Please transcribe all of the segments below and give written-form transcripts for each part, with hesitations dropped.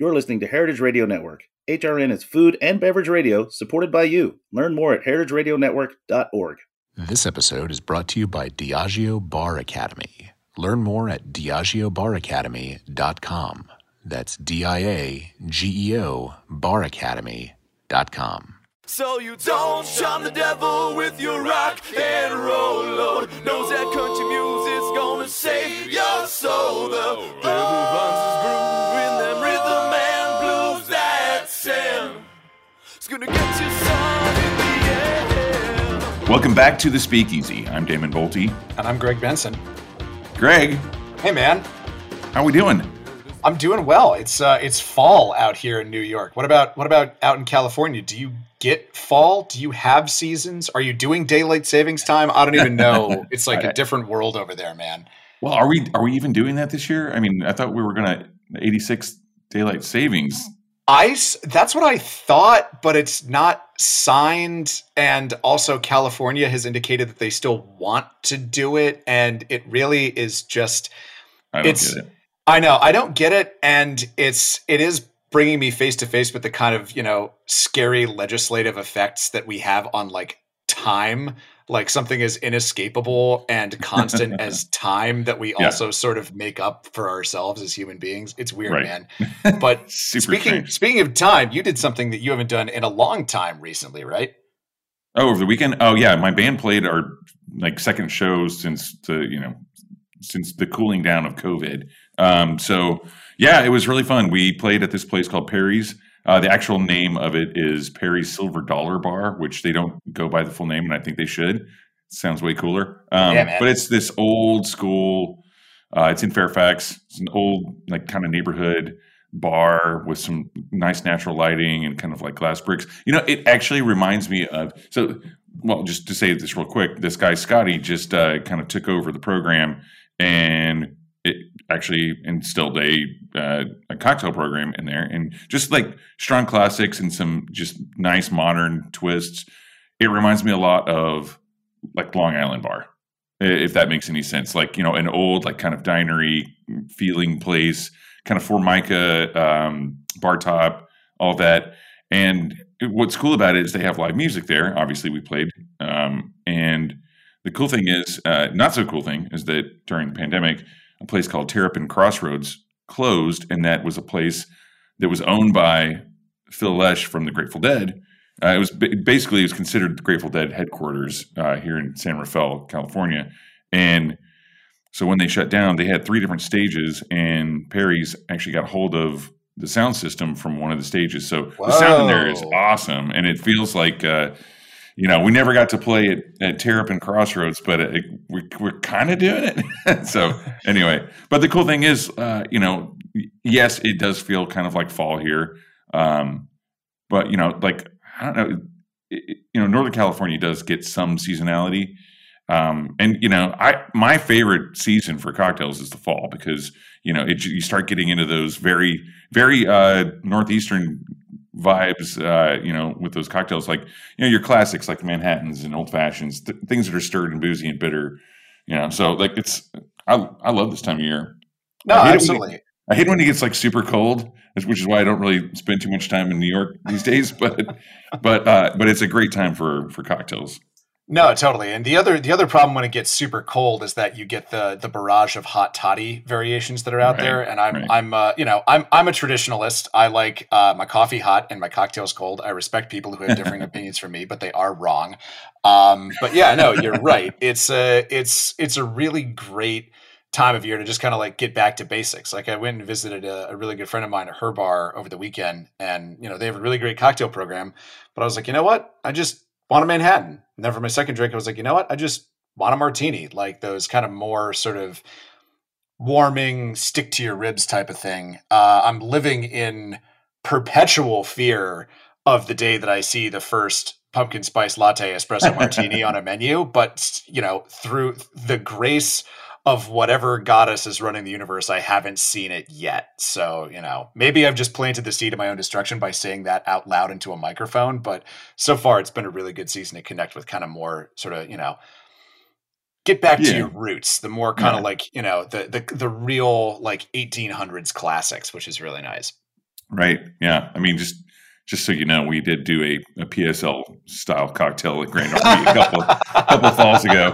You're listening to Heritage Radio Network. HRN is food and beverage radio supported by you. Learn more at heritageradionetwork.org. This episode is brought to you by Diageo Bar Academy. Learn more at diageobaracademy.com. That's DIAGEO baracademy.com. So you don't shun the devil with your rock and roll load. Knows that country music's gonna save your soul. The devil runs his groove in them rhythm and blues that sing. It's gonna get you some in the end. Welcome back to The Speakeasy. I'm Damon Bolte. And I'm Greg Benson. Greg. Hey, man. How we doing? I'm doing well. It's fall out here in New York. What about out in California? Do you get fall? Do you have seasons? Are you doing daylight savings time? I don't even know. It's like a different world over there, man. Well, are we even doing that this year? I mean, I thought we were gonna 86 daylight savings. That's what I thought, but it's not signed. And also California has indicated that they still want to do it. And it really is just, I don't get it. I know. I don't get it. And it is bringing me face to face with the kind of, scary legislative effects that we have on like time, like something as inescapable and constant as time that we also sort of make up for ourselves as human beings. It's weird, man. But speaking of time, you did something that you haven't done in a long time recently, right? Oh, over the weekend? Oh yeah. My band played our second show since the cooling down of COVID. So yeah, it was really fun. We played at this place called Perry's. The actual name of it is Perry's Silver Dollar Bar, which they don't go by the full name, and I think they should. It sounds way cooler. But it's this old school, it's in Fairfax. It's an old, kind of neighborhood bar with some nice natural lighting and kind of like glass bricks. It actually reminds me of, just to say this real quick, this guy, Scotty, just kind of took over the program, and it actually instilled a cocktail program in there, and just strong classics and some just nice modern twists. It reminds me a lot of Long Island Bar, if that makes any sense. An old kind of dinery feeling place, kind of Formica bar top, all that. And what's cool about it is they have live music there. Obviously, we played, and the cool thing is, not so cool thing is that during the pandemic, a place called Terrapin Crossroads closed, and that was a place that was owned by Phil Lesh from the Grateful Dead. It was considered the Grateful Dead headquarters here in San Rafael, California. And so when they shut down, they had 3 different stages, and Perry's actually got hold of the sound system from one of the stages. So the sound in there is awesome, and it feels like we never got to play at Terrapin Crossroads, but we're kind of doing it. So anyway, but the cool thing is, yes, it does feel kind of like fall here. But I don't know, Northern California does get some seasonality. My favorite season for cocktails is the fall, because, you start getting into those very, very Northeastern vibes, with those cocktails, your classics like Manhattans and Old Fashions, things that are stirred and boozy and bitter, so I love this time of year. No, absolutely. I hate when it gets super cold, which is why I don't really spend too much time in New York these days, but it's a great time for cocktails. No, totally. And the other problem when it gets super cold is that you get the barrage of hot toddy variations that are out there. And I'm a traditionalist. I like my coffee hot and my cocktails cold. I respect people who have differing opinions from me, but they are wrong. But yeah, no, you're right. It's a really great time of year to just kind of get back to basics. I went and visited a really good friend of mine at her bar over the weekend, and they have a really great cocktail program. But I was like, you know what? I just want a Manhattan. And then for my second drink, I was like, you know what? I just want a martini, those kind of more sort of warming, stick to your ribs type of thing. I'm living in perpetual fear of the day that I see the first pumpkin spice latte espresso martini on a menu. But, through the grace of whatever goddess is running the universe, I haven't seen it yet. So, maybe I've just planted the seed of my own destruction by saying that out loud into a microphone. But so far, it's been a really good season to connect with kind of more sort of, get back to your roots, the more kind of the real 1800s classics, which is really nice. Right. Yeah. I mean, just so you know, we did do a PSL style cocktail at Grand Army a couple falls ago.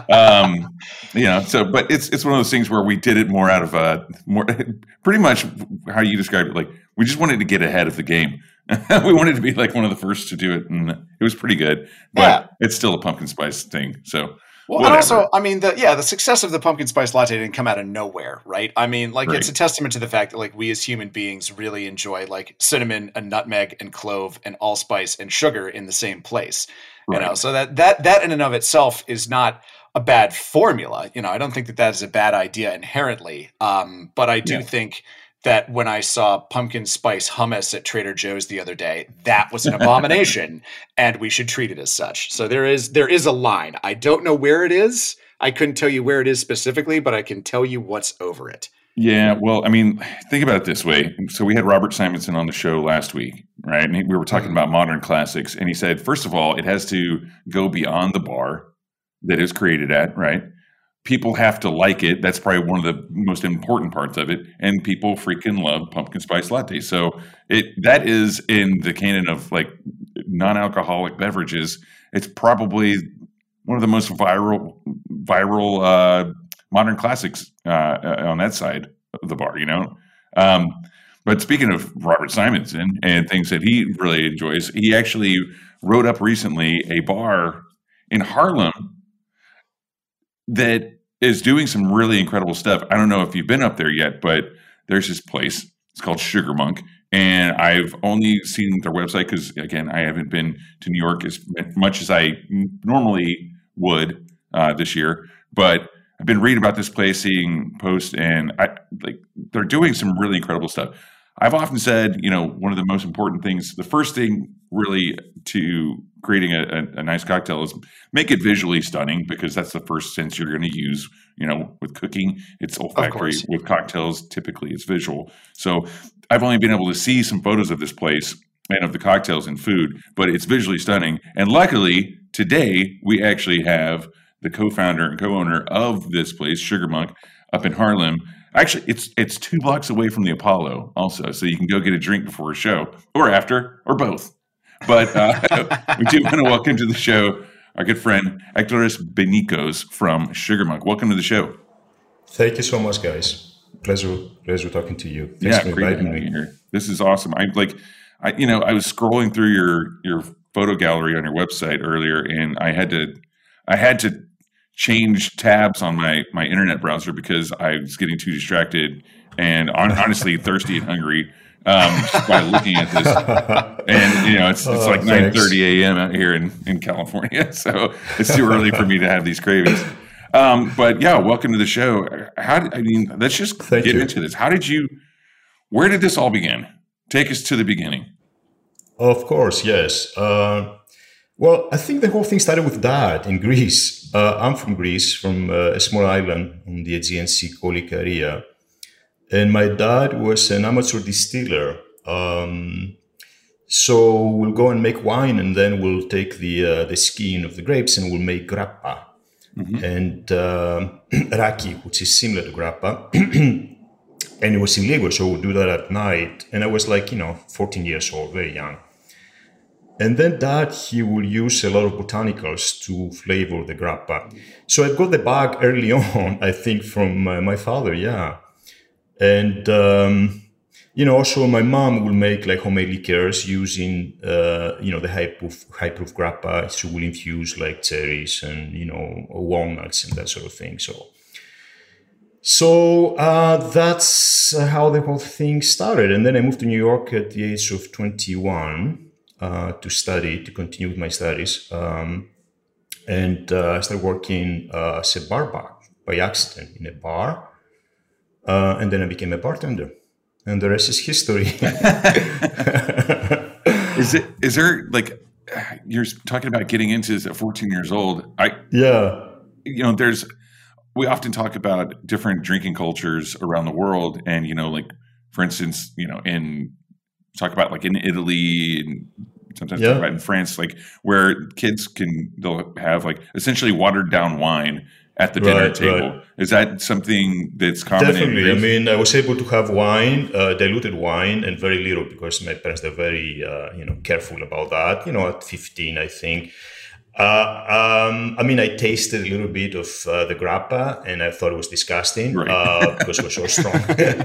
So but it's one of those things where we did it more out of more pretty much how you described it. Like we just wanted to get ahead of the game. We wanted to be like one of the first to do it, and it was pretty good. But it's still a pumpkin spice thing. So. Well, and also, I mean, the success of the pumpkin spice latte didn't come out of nowhere, right? I mean, like It's a testament to the fact that like we as human beings really enjoy like cinnamon and nutmeg and clove and allspice and sugar in the same place, So that in and of itself is not a bad formula. I don't think that is a bad idea inherently, but I do think that when I saw pumpkin spice hummus at Trader Joe's the other day, that was an abomination, and we should treat it as such. So there is a line. I don't know where it is. I couldn't tell you where it is specifically, but I can tell you what's over it. Yeah, well, I mean, think about it this way. So we had Robert Simonson on the show last week, right? And we were talking about modern classics, and he said, first of all, it has to go beyond the bar that it was created at, right? People have to like it. That's probably one of the most important parts of it. And people freaking love pumpkin spice latte. So that is in the canon of like non-alcoholic beverages. It's probably one of the most viral modern classics on that side of the bar, But speaking of Robert Simonson and things that he really enjoys, he actually wrote up recently a bar in Harlem that is doing some really incredible stuff. I don't know if you've been up there yet, but there's this place. It's called Sugar Monk. And I've only seen their website because, again, I haven't been to New York as much as I normally would this year. But I've been reading about this place, seeing posts, and they're doing some really incredible stuff. I've often said, one of the most important things, the first thing really to creating a nice cocktail is make it visually stunning, because that's the first sense you're going to use. With cooking, it's olfactory. With cocktails, typically it's visual. So I've only been able to see some photos of this place and of the cocktails and food, but it's visually stunning. And luckily, today we actually have the co-founder and co-owner of this place, Sugar Monk, up in Harlem. Actually, it's 2 blocks away from the Apollo also, so you can go get a drink before a show, or after, or both. But we do want to welcome to the show our good friend Hectoris Benicos from Sugar Monk. Welcome to the show. Thank you so much, guys. Pleasure talking to you. Thanks for great having you here. This is awesome. I was scrolling through your photo gallery on your website earlier, and I had to change tabs on my internet browser because I was getting too distracted and honestly thirsty and hungry just by looking at this. And it's like 9:30 a.m. out here in California, so it's too early for me to have these cravings. But yeah, welcome to the show. Let's just get into this. Where did this all begin? Take us to the beginning. Of course, yes. Well, I think the whole thing started with Dad in Greece. I'm from Greece, from a small island on the Aegean Sea called Ikaria. And my dad was an amateur distiller. So we'll go and make wine, and then we'll take the skin of the grapes and we'll make grappa. Mm-hmm. And raki, which is similar to grappa. And it was illegal, so we'll do that at night. And I was 14 years old, very young. And then Dad, he will use a lot of botanicals to flavor the grappa. So I got the bag early on, I think, from my father, yeah. And, also my mom will make homemade liqueurs using, the high-proof grappa. She will infuse cherries and, walnuts and that sort of thing. So that's how the whole thing started. And then I moved to New York at the age of 21 to continue with my studies. And I started working as a barback by accident in a bar. And then I became a bartender. And the rest is history. Is there you're talking about getting into this at 14 years old? We often talk about different drinking cultures around the world, and for instance, talk about in Italy and sometimes talk about in France, where kids they'll have essentially watered down wine at the dinner table. Right. Is that something that's common? Definitely. I mean, I was able to have wine, diluted wine, and very little because my parents are very, careful about that. At 15, I think. I mean, I tasted a little bit of the grappa, and I thought it was disgusting because it was so strong.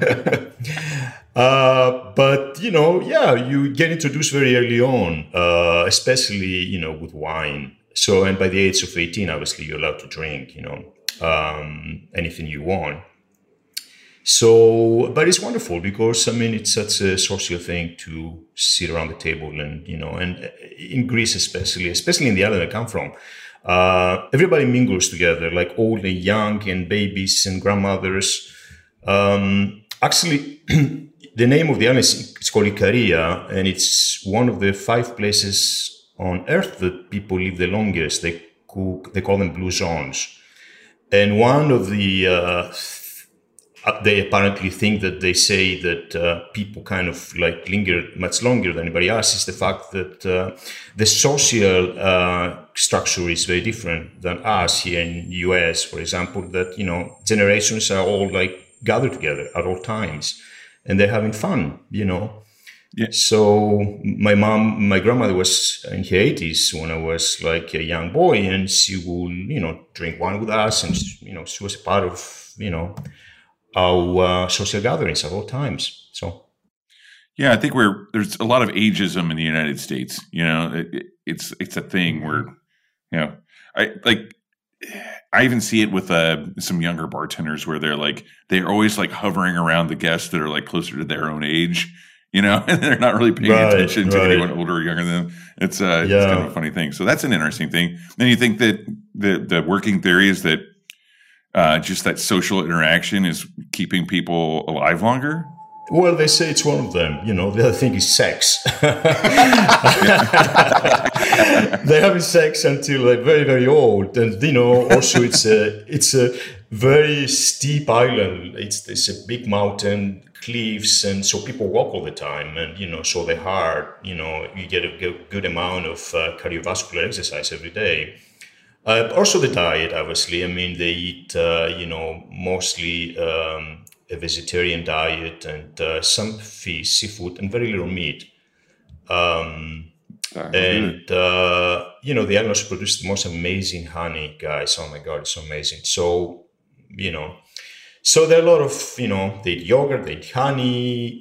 But you get introduced very early on, especially with wine. So, and by the age of 18, obviously, you're allowed to drink, anything you want. So, but it's wonderful because, I mean, it's such a social thing to sit around the table and in Greece, especially in the island I come from, everybody mingles together, like old and young and babies and grandmothers. Actually, the name of the island is called Ikaria, and it's one of the 5 places on Earth that people live the longest. They call them blue zones. And one of the, they apparently think that they say that people kind of like linger much longer than anybody else is the fact that the social structure is very different than us here in the US, for example, that, generations are all like gathered together at all times and they're having fun, Yeah. So my grandmother was in her 80s when I was like a young boy, and she would, drink wine with us, and she was a part of, our social gatherings at all times. So, yeah, I think there's a lot of ageism in the United States. It's a thing where, I even see it with some younger bartenders where they're always like hovering around the guests that are like closer to their own age. And they're not really paying attention to anyone older or younger than them. It's kind of a funny thing. So that's an interesting thing. Then you think that the working theory is that just that social interaction is keeping people alive longer? Well, they say it's one of them. The other thing is sex. They're having sex until they're very, very old. And, also it's a very steep island. It's a big mountain, cliffs, and so people walk all the time, and so the heart, you get a good amount of cardiovascular exercise every day. Also the diet, obviously. I mean, they eat mostly a vegetarian diet and some fish, seafood, and very little meat. The islands produce the most amazing honey, guys. Oh my God, it's so amazing. So so there are a lot of, they eat yogurt, they eat honey,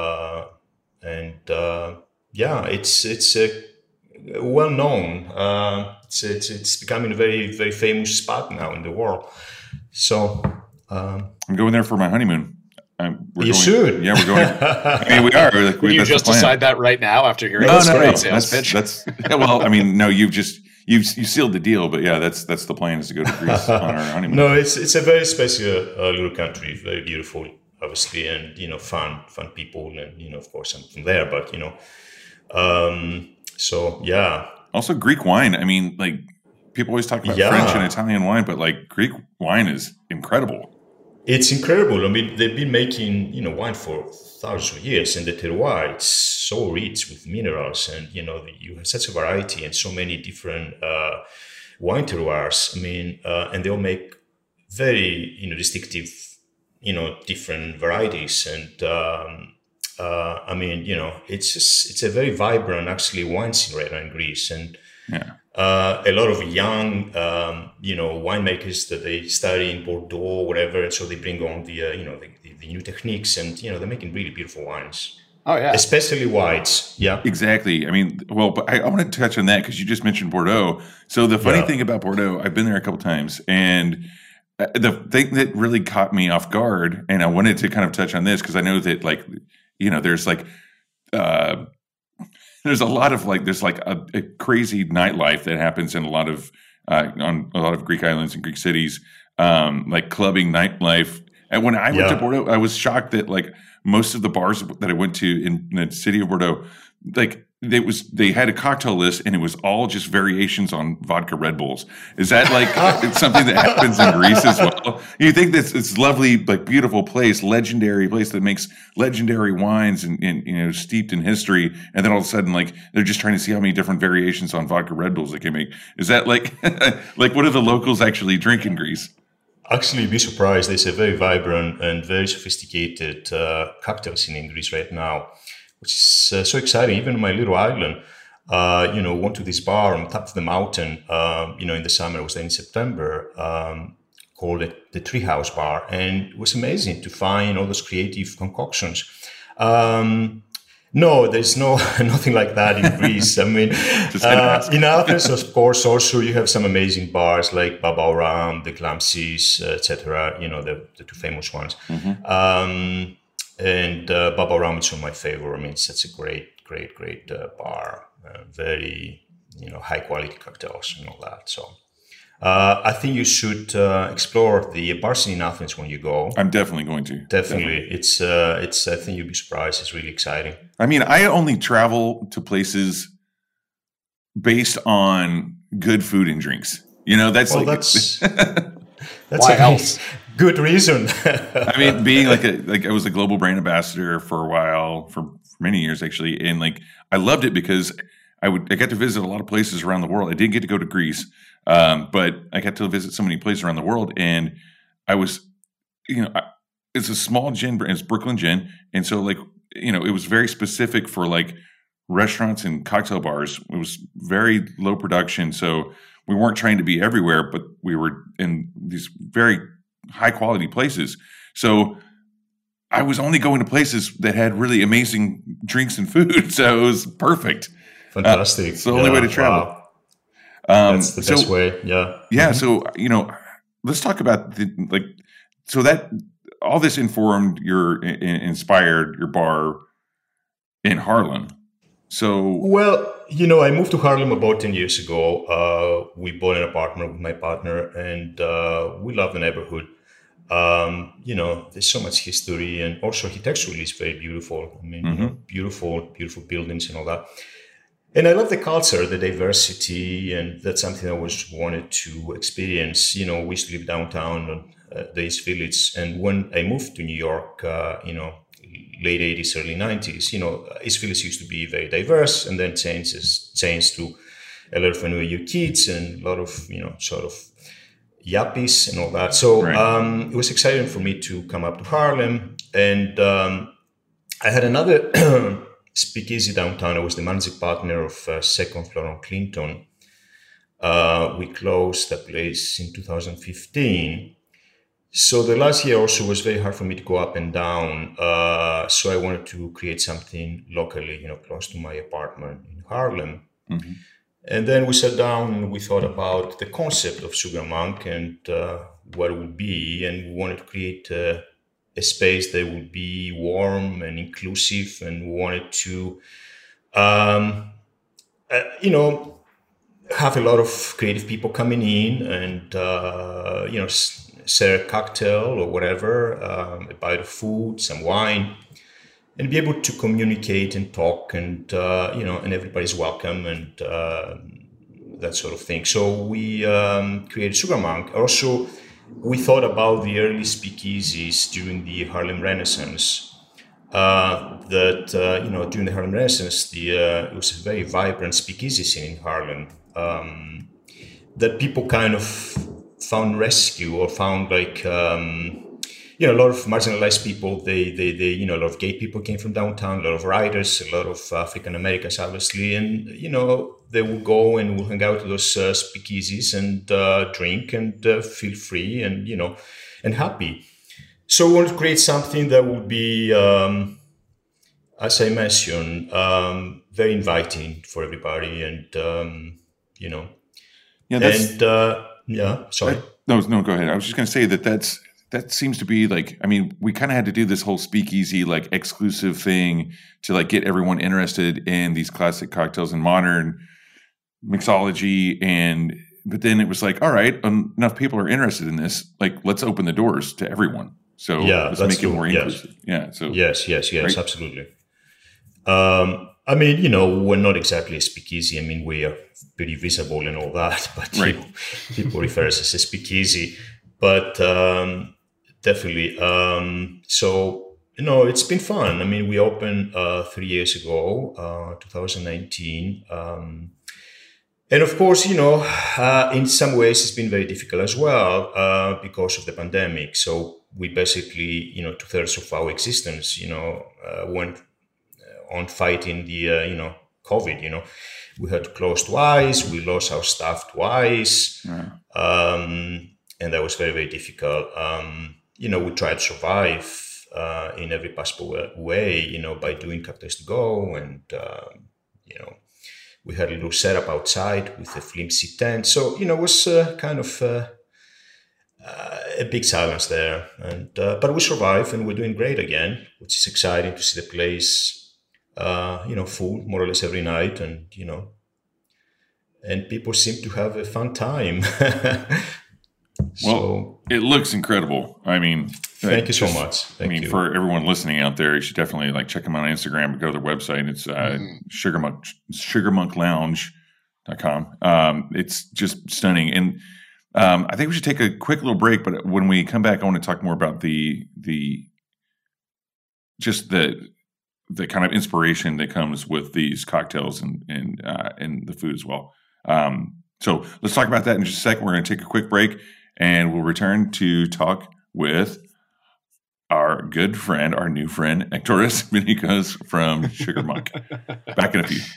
it's well known. It's becoming a very, very famous spot now in the world. So I'm going there for my honeymoon. Should. Yeah, we're going. I mean, we are. Can you just decide that right now after hearing this great sales pitch? No, you sealed the deal, but yeah, that's the plan, is to go to Greece on our honeymoon. No, it's a very special little country, very beautiful, obviously, and fun people, and of course I'm from there, but so yeah. Also, Greek wine. I mean, like people always talk about French and Italian wine, but like Greek wine is incredible. It's incredible. I mean, they've been making wine for thousands of years, and the terroir, it's so rich with minerals, and you have such a variety and so many different wine terroirs. I mean, and they all make very distinctive different varieties, and I mean, it's a very vibrant actually wine scene right now in Greece, and a lot of young winemakers that they study in Bordeaux or whatever, and so they bring on the new techniques, and they're making really beautiful wines. Oh yeah, especially whites. Yeah, exactly. I mean, well, but I want to touch on that because you just mentioned Bordeaux. So the funny thing about Bordeaux, I've been there a couple times, and the thing that really caught me off guard, and I wanted to kind of touch on this because I know that there's there's a lot of there's a crazy nightlife that happens in a lot of on a lot of Greek islands and Greek cities, like clubbing nightlife And when I went to Bordeaux, I was shocked that like most of the bars that I went to in the city of Bordeaux, like they had a cocktail list and it was all just variations on vodka Red Bulls. Is that like it's something that happens in Greece as well? You think this it's lovely, like beautiful place, legendary place that makes legendary wines and you know steeped in history, and then all of a sudden like they're just trying to see how many different variations on vodka Red Bulls they can make. Is that like like what do the locals actually drink in Greece? Actually, you'd be surprised. There's a very vibrant and very sophisticated cocktail scene in Greece right now, which is so exciting. Even on my little island, went to this bar on top of the mountain, in the summer. I was there in September, called it the Treehouse Bar. And it was amazing to find all those creative concoctions. No, there's nothing like that in Greece. I mean, in Athens, of course, also you have some amazing bars like Baba Oram, the Glamsis, etc. The two famous ones. Mm-hmm. And Baba Oram is one of my favorite. I mean, it's a great bar. Very, high quality cocktails and all that. So I think you should explore the bar scene in Athens when you go. I'm definitely going to. Definitely. It's. I think you'll be surprised. It's really exciting. I mean, I only travel to places based on good food and drinks. That's why else? Good reason. I mean, being I was a global brand ambassador for a while, for many years actually, and I loved it because I got to visit a lot of places around the world. I didn't get to go to Greece, but I got to visit so many places around the world, and I was, it's a small gin brand, it's Brooklyn Gin, and so it was very specific for restaurants and cocktail bars. It was very low production, so we weren't trying to be everywhere, but we were in these very high quality places. So I was only going to places that had really amazing drinks and food. So it was perfect. Fantastic. It's the only way to travel. Wow. That's the best way. Yeah. Yeah. Mm-hmm. So, let's talk about so that all this inspired your bar in Haarlem. So, well, I moved to Haarlem about 10 years ago. We bought an apartment with my partner, and we love the neighborhood. There's so much history, and also architecturally it's very beautiful. I mean, mm-hmm. Beautiful buildings and all that. And I love the culture, the diversity, and that's something I always wanted to experience. We used to live downtown on the East Village, and when I moved to New York, late 80s, early 90s, East Village used to be very diverse, and then changed to a lot of NYU kids and a lot of, sort of yuppies and all that. So right. It was exciting for me to come up to Haarlem, and I had another speakeasy downtown. I was the managing partner of Second Floor on Clinton. We closed that place in 2015. So the last year also was very hard for me to go up and down. So I wanted to create something locally, close to my apartment in Haarlem. Mm-hmm. And then we sat down and we thought about the concept of Sugar Monk and what it would be. And we wanted to create a space that would be warm and inclusive. And we wanted to, have a lot of creative people coming in and, share a cocktail or whatever, a bite of food, some wine, and be able to communicate and talk and, and everybody's welcome and that sort of thing. So we created Sugar Monk. Also, we thought about the early speakeasies during the Harlem Renaissance. During the Harlem Renaissance, it was a very vibrant speakeasy scene in Harlem that people kind of found rescue or found a lot of marginalized people. They a lot of gay people came from downtown, a lot of writers, a lot of African Americans, obviously, and they will go and will hang out at those speakeasies and drink and feel free and and happy. So we want to create something that would be, as I mentioned, very inviting for everybody, and Yeah, sorry. No, go ahead. I was just going to say that seems to be we kind of had to do this whole speakeasy exclusive thing to get everyone interested in these classic cocktails and modern mixology, but then it was all right, enough people are interested in this, let's open the doors to everyone. So let's make true. it more inclusive. Yeah. So yes, right? absolutely. I mean, we're not exactly a speakeasy. I mean, we are pretty visible and all that, but right. People refer us as a speakeasy. But definitely, so it's been fun. I mean, we opened 3 years ago, 2019. And of course, in some ways, it's been very difficult as well because of the pandemic. So we basically, 2/3 of our existence, went on fighting the, COVID. We had to close twice. We lost our staff twice. Yeah. And that was very, very difficult. We tried to survive in every possible way, by doing cocktails to go. And, we had a little setup outside with a flimsy tent. So, it was kind of a big silence there. And but we survived and we're doing great again, which is exciting to see the place, full more or less every night. And, and people seem to have a fun time. Well, it looks incredible. I mean, thank you so much. Thank you. For everyone listening out there, you should definitely check them out on Instagram and go to their website. It's sugarmonklounge.com. It's just stunning. And I think we should take a quick little break. But when we come back, I want to talk more about the kind of inspiration that comes with these cocktails and the food as well. So let's talk about that in just a second. We're going to take a quick break. And we'll return to talk with our good friend, our new friend, Ektoras Benikos from Sugar Monk. Back in a few.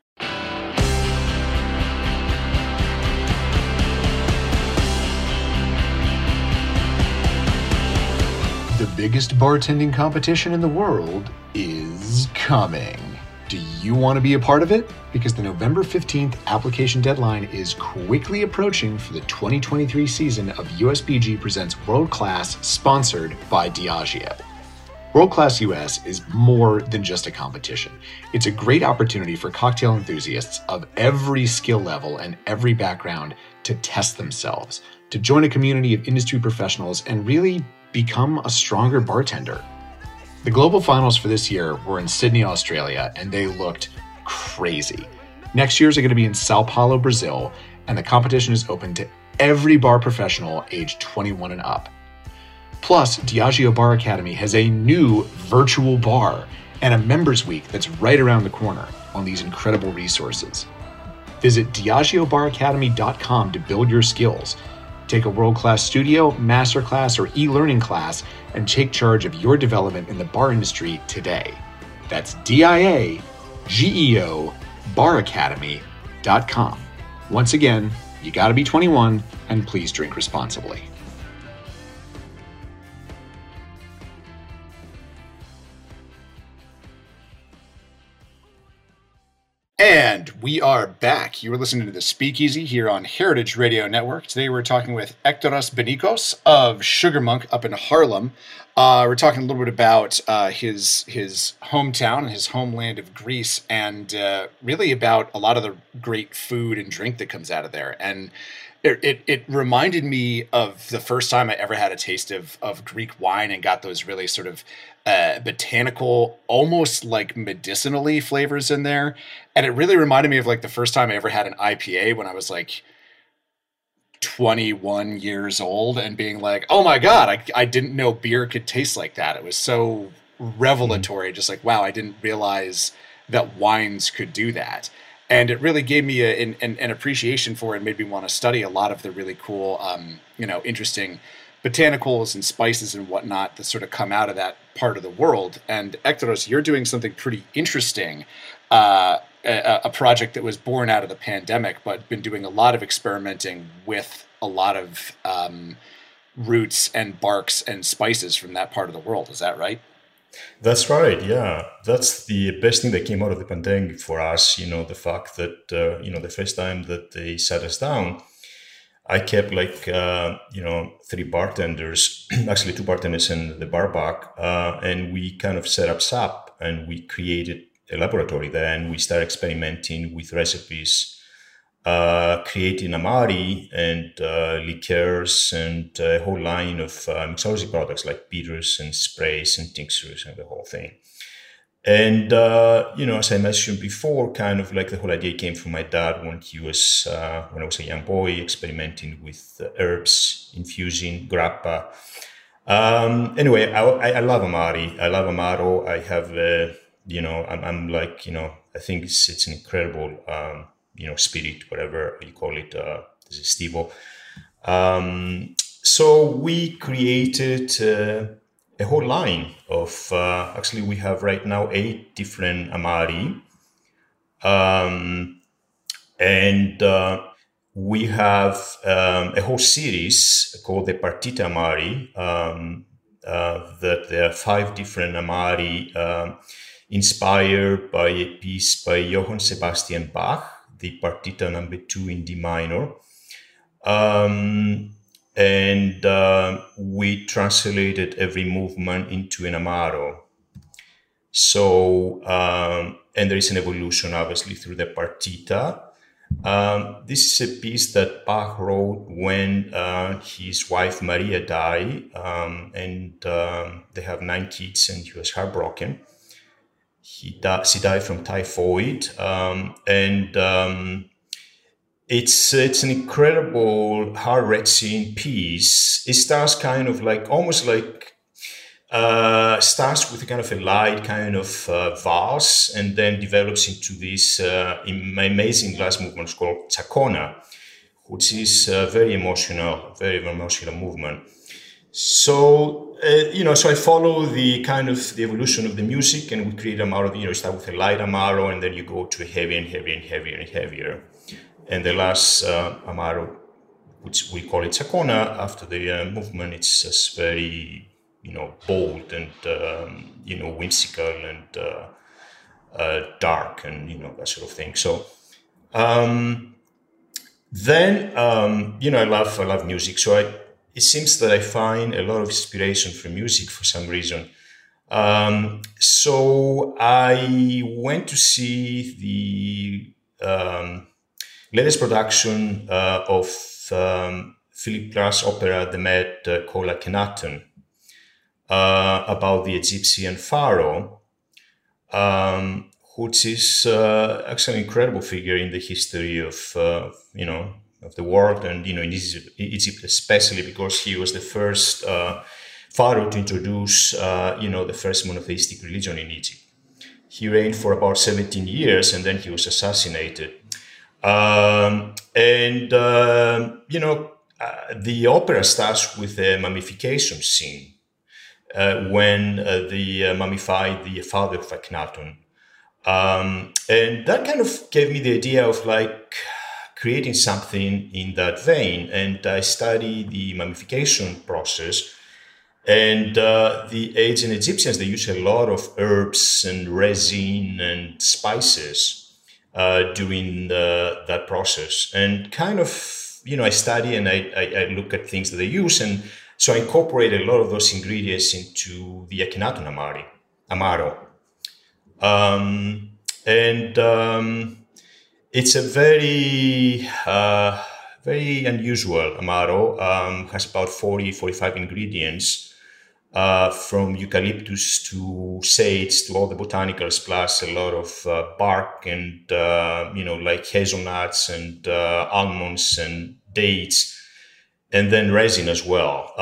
The biggest bartending competition in the world is coming. Do you want to be a part of it? Because the November 15th application deadline is quickly approaching for the 2023 season of USBG Presents World Class, sponsored by Diageo. World Class US is more than just a competition. It's a great opportunity for cocktail enthusiasts of every skill level and every background to test themselves, to join a community of industry professionals and really become a stronger bartender. The global finals for this year were in Sydney, Australia, and they looked crazy. Next year's are going to be in Sao Paulo, Brazil, and the competition is open to every bar professional aged 21 and up. Plus, Diageo Bar Academy has a new virtual bar and a members week that's right around the corner on these incredible resources. Visit DiageoBarAcademy.com to build your skills. Take a world-class studio, masterclass, or e-learning class and take charge of your development in the bar industry today. That's DIAGEO baracademy.com. Once again, you gotta be 21 and please drink responsibly. And we are back. You are listening to The Speakeasy here on Heritage Radio Network. Today we're talking with Ektoras Benikos of Sugar Monk up in Harlem. We're talking a little bit about his hometown and his homeland of Greece, and really about a lot of the great food and drink that comes out of there. And it reminded me of the first time I ever had a taste of Greek wine and got those really sort of botanical, almost like medicinally flavors in there. And it really reminded me of the first time I ever had an IPA when I was 21 years old and being like, oh my God, I didn't know beer could taste like that. It was so revelatory, just wow, I didn't realize that wines could do that. And it really gave me an appreciation for it and made me want to study a lot of the really cool, interesting botanicals and spices and whatnot that sort of come out of that part of the world. And Ektoras, you're doing something pretty interesting, a project that was born out of the pandemic, but been doing a lot of experimenting with a lot of roots and barks and spices from that part of the world. Is that right? That's right. Yeah, that's the best thing that came out of the pandemic for us. The fact that the first time that they sat us down, I kept 3 bartenders, actually 2 bartenders and the bar back, and we kind of set up SAP and we created a laboratory there and we started experimenting with recipes creating amari and liqueurs and a whole line of mixology products like bitters and sprays and tinctures and the whole thing. And, as I mentioned before, kind of like the whole idea came from my dad when I was a young boy, experimenting with herbs, infusing grappa. Anyway, I love amari. I love amaro. I have, I'm like, I think it's an incredible, spirit, whatever you call it, Stivo. So we created a whole line of, actually we have right now 8 different amari. And we have a whole series called the Partita Amari, that there are 5 different amari inspired by a piece by Johann Sebastian Bach, the Partita number 2 in D minor. And we translated every movement into an amaro. So, and there is an evolution, obviously, through the partita. This is a piece that Bach wrote when his wife Maria died, and they have 9 kids, and he was heartbroken. She died from typhoid, and it's an incredible, heart-wrenching piece. It starts kind of like, almost like, starts with kind of a light kind of valse, and then develops into this amazing last movement called Chacona, which is very emotional movement. So, so I follow the kind of the evolution of the music, and we create amaro, you start with a light amaro, and then you go to a heavy and heavier and heavier and heavier. And the last amaro, which we call it Chacona, after the movement, it's just very, bold and, whimsical and dark and, that sort of thing. So then, I love music. So it seems that I find a lot of inspiration from music for some reason. So I went to see the latest production of Philip Glass' opera, The Met, called Akhenaten, about the Egyptian pharaoh, which is actually an incredible figure in the history of the world, and in Egypt especially, because he was the first pharaoh to introduce the first monotheistic religion in Egypt. He reigned for about 17 years, and then he was assassinated. The opera starts with a mummification scene when they mummified the father of Akhenaten. And that kind of gave me the idea of like creating something in that vein. And I studied the mummification process. And the ancient Egyptians, they use a lot of herbs and resin and spices during that process. And kind of, I study and I look at things that they use. And so I incorporate a lot of those ingredients into the Akhenaten amaro. It's a very, very unusual amaro. Has about 45 ingredients. From eucalyptus to sage to all the botanicals, plus a lot of bark and, like hazelnuts and almonds and dates, and then resin as well.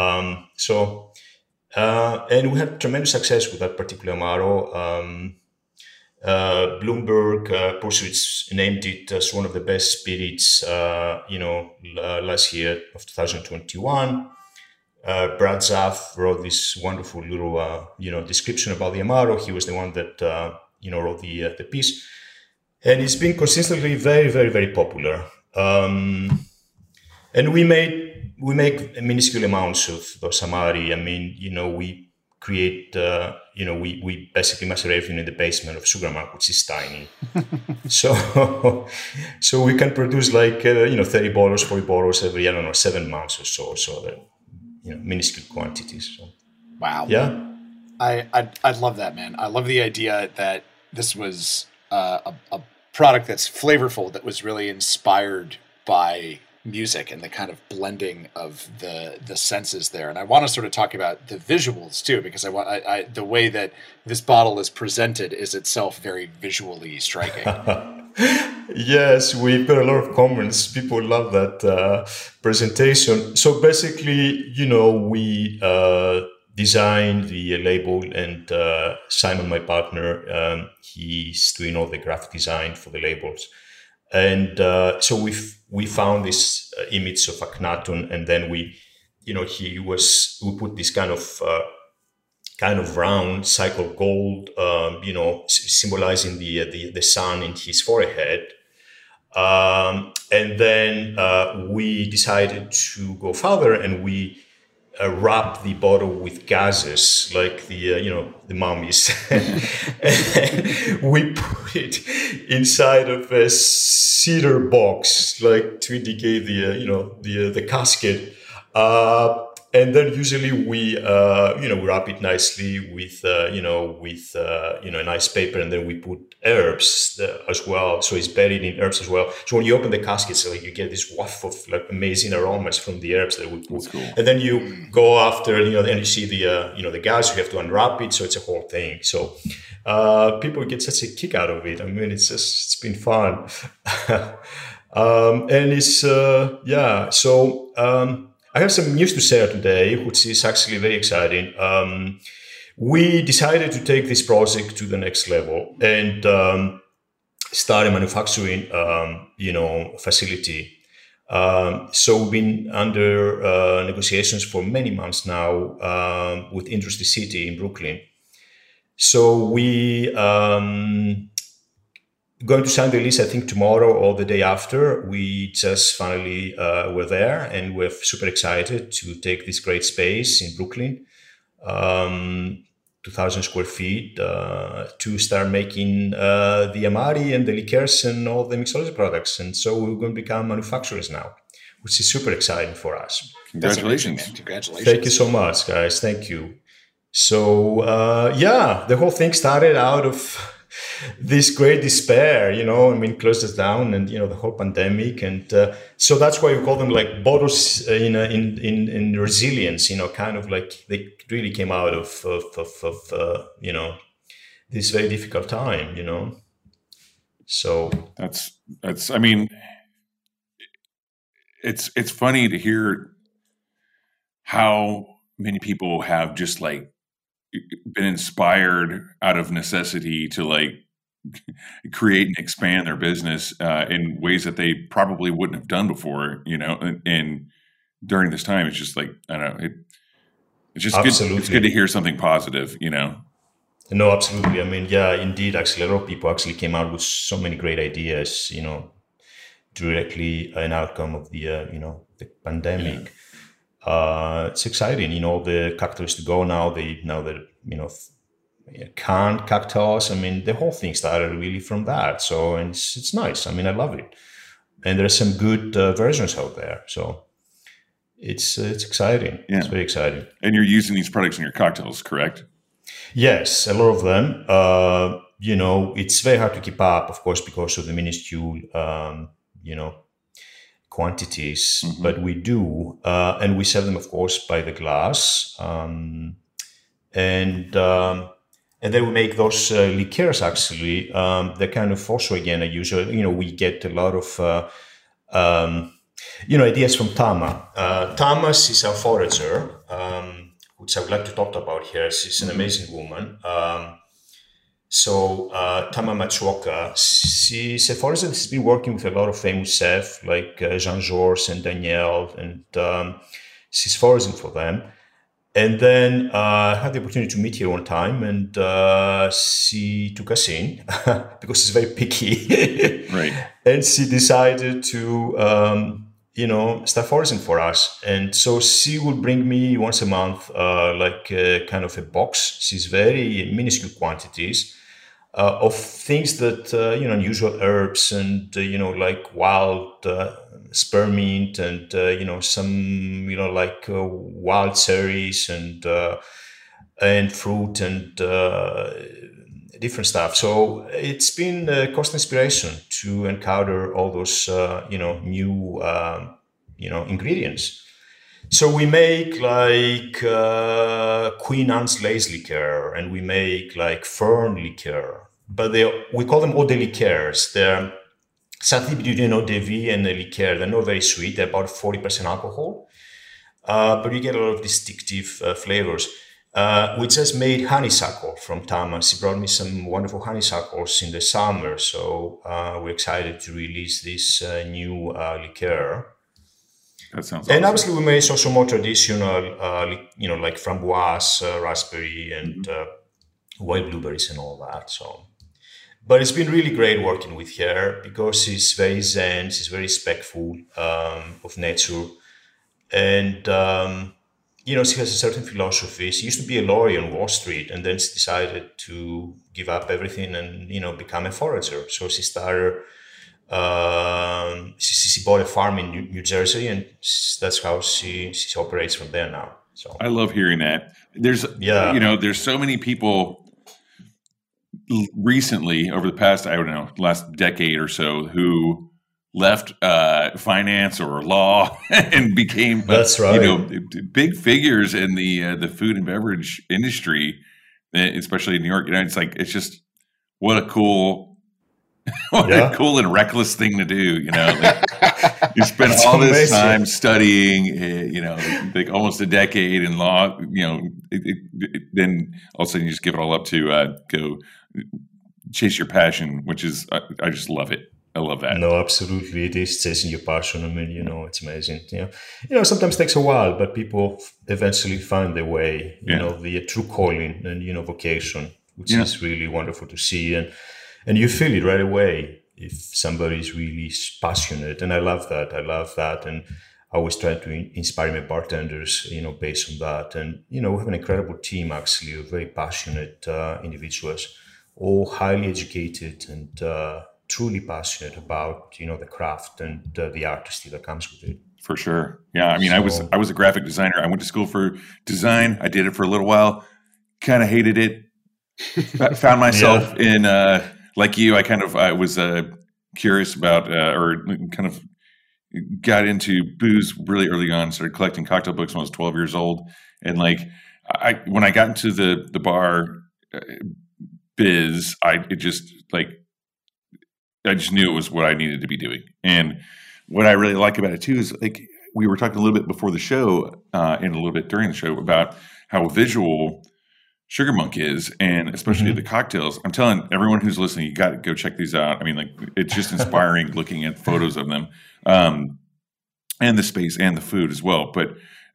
And we had tremendous success with that particular amaro. Bloomberg Pursuits named it as one of the best spirits, last year of 2021. Brad Zaff wrote this wonderful little, description about the amaro. He was the one that, wrote the piece, and it's been consistently very, very, very popular. And we make minuscule amounts of those amari. I mean, we create, we basically master everything in the basement of Sugarman, which is tiny. so we can produce like, 30 bottles, 40 bottles every, 7 months or so. So that, minuscule quantities. So. Wow. Yeah. I love that, man. I love the idea that this was a product that's flavorful, that was really inspired by music and the kind of blending of the senses there. And I want to sort of talk about the visuals too, because I the way that this bottle is presented is itself very visually striking. Yes, we've got a lot of comments. People love that presentation. So basically, we designed the label, and Simon, my partner, he's doing all the graphic design for the labels. And so we found this image of Akhenaton, and then we put this kind of round cycle gold, symbolizing the sun in his forehead. And then we decided to go further, and we wrapped the bottle with gauzes, like the mummies. And we put it inside of a cedar box, like to indicate the casket. And then usually we wrap it nicely with a nice paper, and then we put herbs as well. So it's buried in herbs as well. So when you open the casket, so you get this waft of amazing aromas from the herbs that we put. That's cool. And then you go after, and you see the gauze. You have to unwrap it, so it's a whole thing. So people get such a kick out of it. I mean, it's been fun, and it's So. I have some news to share today, which is actually very exciting. We decided to take this project to the next level and start a manufacturing, facility. So we've been under negotiations for many months now with Industry City in Brooklyn. So we going to sign the lease, I think, tomorrow or the day after. We just finally were there, and we're super excited to take this great space in Brooklyn, 2,000 square feet, to start making the Amari and the liqueurs and all the mixology products. And so we're going to become manufacturers now, which is super exciting for us. Congratulations. Congratulations. Thank you so much, guys. Thank you. So, the whole thing started out of this great despair, closed us down, and the whole pandemic, and so that's why we call them like bottles in resilience, kind of like they really came out of this very difficult time, So that's. I mean, it's funny to hear how many people have just like been inspired out of necessity to like create and expand their business in ways that they probably wouldn't have done before, and during this time, it's just like, I don't know, it's just good. It's good to hear something positive, No, absolutely. I mean, yeah, indeed, actually, a lot of people actually came out with so many great ideas, directly an outcome of the pandemic. Yeah. It's exciting, the cocktails to go now. Canned cocktails. I mean, the whole thing started really from that. So, and it's nice. I mean, I love it. And there are some good versions out there. So it's exciting. Yeah. It's very exciting. And you're using these products in your cocktails, correct? Yes, a lot of them. It's very hard to keep up, of course, because of the minuscule, quantities, but we do, and we sell them, of course, by the glass, and then we make those liqueurs. Actually, they're kind of also again usually, we get a lot of ideas from Tama. Tamas is our forager, which I would like to talk about here. She's an amazing woman. So Tama Matsuoka, she's a forager that's been working with a lot of famous chefs like Jean-Georges and Daniel, and she's foraging for them. And then I had the opportunity to meet her one time, and she took us in because she's very picky. Right. And she decided to, start foraging for us. And so she would bring me once a month, kind of a box. She's very minuscule quantities of things that, unusual herbs and, like wild spearmint and, some, wild cherries and fruit and different stuff. So it's been a constant inspiration to encounter all those, new, ingredients. So we make like Queen Anne's lace liqueur, and we make like fern liqueur, but we call them eau de liqueurs. They're Santé Bidudin eau de vie and liqueur. They're not very sweet. They're about 40% alcohol, but you get a lot of distinctive flavors. We just made honeysuckle from Tama. She brought me some wonderful honeysuckles in the summer, so we're excited to release this new liqueur. That sounds And awesome. obviously, we made also more traditional, like framboise, raspberry, and white blueberries and all that. So, but it's been really great working with her because she's very zen, she's very respectful of nature, and she has a certain philosophy. She used to be a lawyer on Wall Street, and then she decided to give up everything and become a forager. So she started. She bought a farm in New Jersey, and that's how she operates from there now. So I love hearing that. There's so many people recently over the past, last decade or so who left finance or law and became that's right. Big figures in the food and beverage industry, especially in New York. It's just what a cool. What a cool and reckless thing to do, you spend all this time studying, like almost a decade in law, then all of a sudden you just give it all up to go chase your passion, which is, I just love it. I love that. No, absolutely. It is chasing your passion. I mean, it's amazing. Sometimes it takes a while, but people eventually find their way, the true calling and, vocation, which is really wonderful to see. And you feel it right away if somebody is really passionate. And I love that. And I always try to inspire my bartenders, based on that. And, we have an incredible team, actually, of very passionate individuals, all highly educated and truly passionate about, the craft and the artistry that comes with it. For sure. Yeah. I mean, I was a graphic designer. I went to school for design. I did it for a little while, kind of hated it. Found myself in... like you, I was curious about, or kind of got into booze really early on. Started collecting cocktail books when I was 12 years old, and when I got into the bar biz, I just knew it was what I needed to be doing. And what I really like about it too is we were talking a little bit before the show and a little bit during the show about how visual Sugar Monk is, and especially the cocktails. I'm telling everyone who's listening, you got to go check these out. I mean, it's just inspiring looking at photos of them, and the space and the food as well. But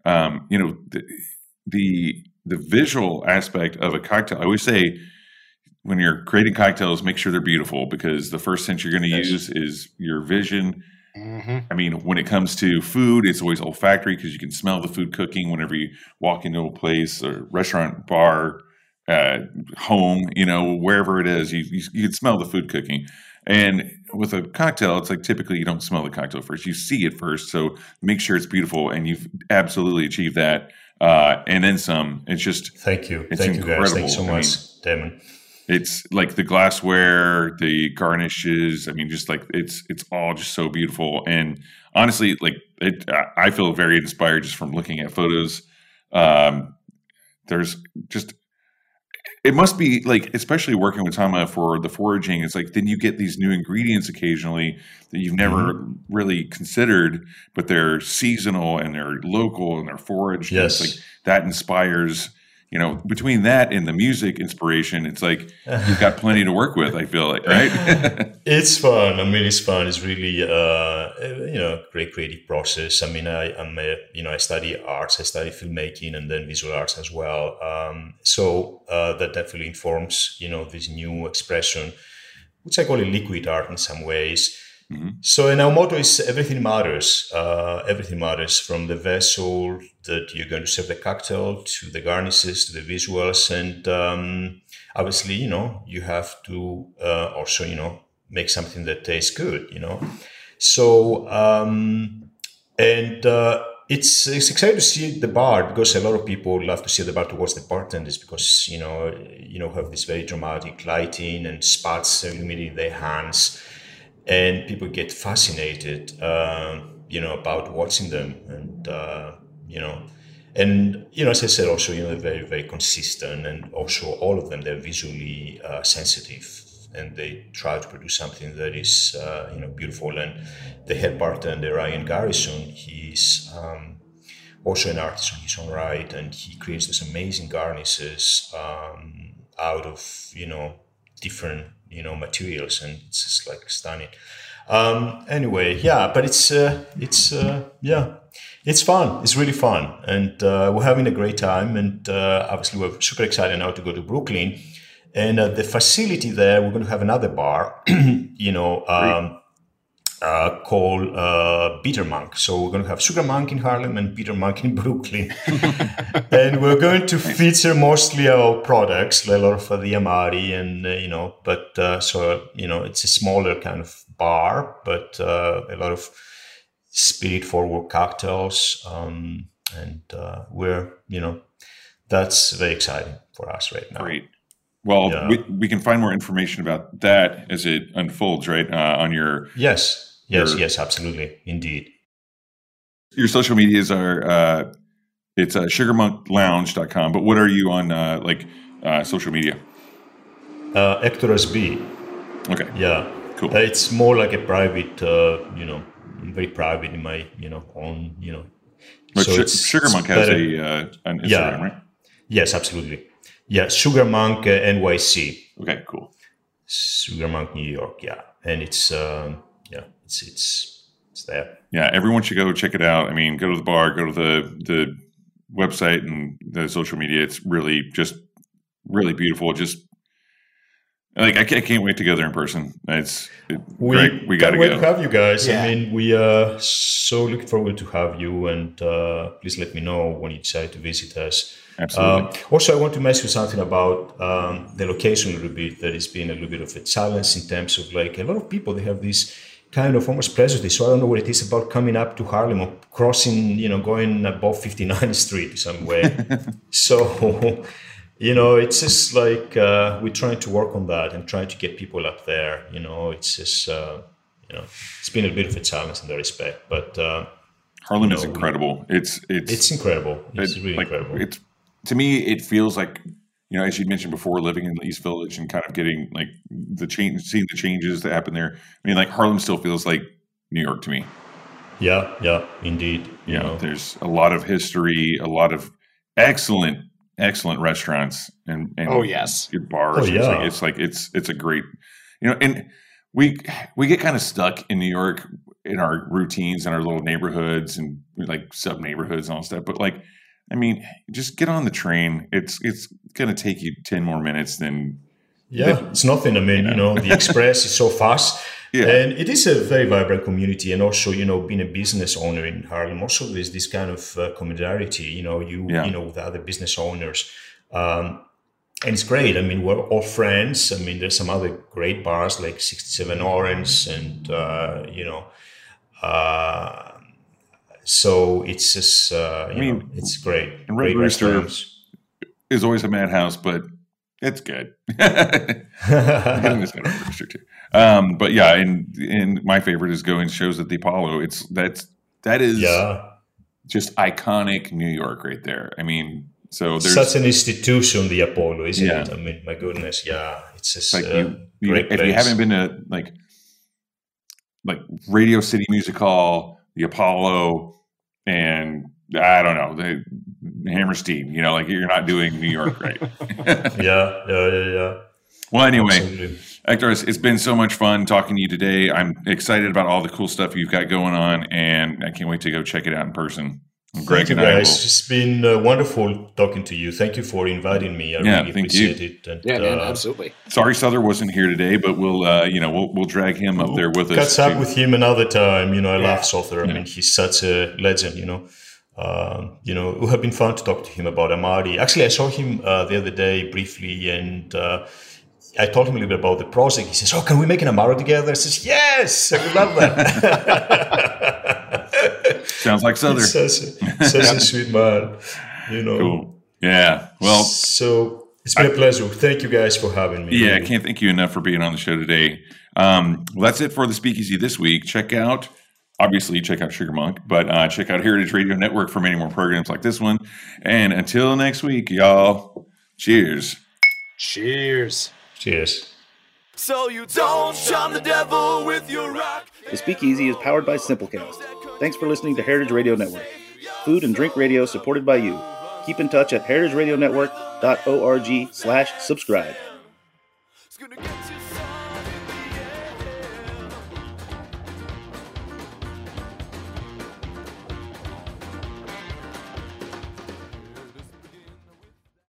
the visual aspect of a cocktail, I always say, when you're creating cocktails, make sure they're beautiful, because the first sense you're going to use is your vision. Mm-hmm. I mean, when it comes to food, it's always olfactory because you can smell the food cooking whenever you walk into a place, or restaurant, bar, home, wherever it is, you can smell the food cooking. And with a cocktail, it's typically you don't smell the cocktail first, you see it first. So make sure it's beautiful, and you've absolutely achieved that. And then some. It's just thank you, guys. Thank you so much, Damon. It's like the glassware, the garnishes. I mean, just it's all just so beautiful. And honestly, I feel very inspired just from looking at photos. There's just, it must be especially working with Tama for the foraging. It's then you get these new ingredients occasionally that you've never really considered, but they're seasonal and they're local and they're foraged. Yes. And that inspires. Between that and the music inspiration, it's you've got plenty to work with, I feel right? It's fun. I mean, it's fun. It's really, great creative process. I mean, I study arts, I study filmmaking and then visual arts as well. So that definitely informs, this new expression, which I call it liquid art in some ways. Mm-hmm. So, and our motto is everything matters. Everything matters, from the vessel that you're going to serve the cocktail to the garnishes to the visuals. And obviously, you have to also, make something that tastes good, So, it's exciting to see the bar, because a lot of people love to see the bar towards the bartenders, because have this very dramatic lighting and spots illuminating their hands, and people get fascinated about watching them, and as I said, also they're very, very consistent, and also all of them, they're visually sensitive, and they try to produce something that is beautiful. And the head bartender, Ryan Garrison, he's also an artist on his own right, and he creates these amazing garnishes out of different materials, and it's just like stunning. Anyway, but it's fun. It's really fun, and we're having a great time. And obviously, we're super excited now to go to Brooklyn. And at the facility there, we're going to have another bar, called Bitter Monk. So we're going to have Sugar Monk in Harlem and Bitter Monk in Brooklyn. And we're going to feature mostly our products, a lot of the Amari, and, it's a smaller kind of bar, but a lot of spirit-forward cocktails. That's very exciting for us right now. Great. Well, we can find more information about that as it unfolds, right? On your yes, absolutely, indeed. Your social medias are it's sugarmonklounge.com. But what are you on social media? Hector SB. Okay. Yeah. Cool. It's more like a private, very private in my own. But so Sugar Monk has an Instagram, right? Yes, absolutely. Yeah, Sugar Monk NYC. Okay, cool. Sugar Monk New York, and it's there. Yeah, everyone should go check it out. I mean, go to the bar, go to the website and the social media. It's really just really beautiful. Just like I can't wait to go there in person. Greg, we got to go. Can't wait to have you guys. Yeah. I mean, we are so looking forward to have you, and please let me know when you decide to visit us. Absolutely. Also, I want to mention something about the location a little bit. That has been a little bit of a challenge in terms of like a lot of people, they have this kind of almost prejudice. So I don't know what it is about coming up to Harlem or crossing, going above 59th Street somewhere. So, it's just like we're trying to work on that and trying to get people up there. It's just, it's been a bit of a challenge in that respect. But Harlem is incredible. It's incredible. It's really incredible. To me, it feels like, as you mentioned before, living in the East Village and kind of getting like seeing the changes that happen there. I mean, like Harlem still feels like New York to me. Yeah, indeed. There's a lot of history, a lot of excellent restaurants and good bars. It's a great, and we get kind of stuck in New York in our routines and our little neighborhoods and like sub neighborhoods and all that stuff. But like, I mean, just get on the train. It's going to take you 10 more minutes than. Yeah, it's nothing. I mean, the express is so fast. Yeah. And it is a very vibrant community. And also, being a business owner in Harlem, also there's this kind of communality, with other business owners. And it's great. I mean, we're all friends. I mean, there's some other great bars like 67 Orange and, so it's just, it's great. And Red Rooster is always a madhouse, but it's good. Red Rooster too. But yeah, and my favorite is going shows at the Apollo. That is just iconic New York right there. I mean, so there's such an institution, the Apollo, isn't it? I mean, my goodness, it's just like if you haven't been to like Radio City Music Hall, the Apollo, and I don't know, the Hammerstein, like you're not doing New York right. Yeah. Well, anyway, absolutely. Hector, it's been so much fun talking to you today. I'm excited about all the cool stuff you've got going on, and I can't wait to go check it out in person. Greg and I it's been wonderful talking to you. Thank you for inviting me. I really appreciate it. And, man, absolutely. Sorry Souther wasn't here today, but we'll drag him up there with us. Catch up with him another time. I love Souther. I mean, he's such a legend. It would have been fun to talk to him about Amari. Actually, I saw him the other day briefly, and I told him a little bit about the project. He says, "Oh, can we make an Amaro together?" I says, "Yes, I would love that." Sounds like Southern. Such a sweet man, Cool. Yeah. Well, so it's been a pleasure. Thank you guys for having me. Yeah, I can't thank you enough for being on the show today. Well, that's it for the Speakeasy this week. Check out Sugar Monk, but check out Heritage Radio Network for many more programs like this one. And until next week, y'all, cheers. Cheers. Cheers. So you don't shun the devil with your rock. The Speakeasy is powered by Simplecast. Thanks for listening to Heritage Radio Network. Food and drink radio supported by you. Keep in touch at heritageradionetwork.org/subscribe. It's gonna get you.